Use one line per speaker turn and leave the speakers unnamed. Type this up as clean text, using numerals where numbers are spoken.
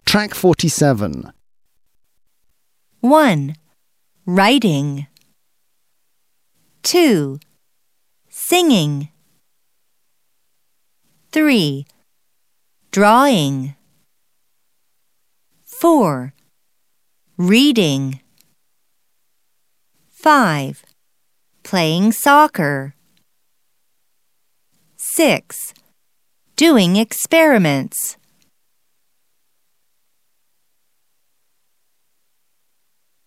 Track 47.
1. Writing. 2. Singing. 3. Drawing. 4. Reading. 5. Playing soccer. 6. Doing experiments.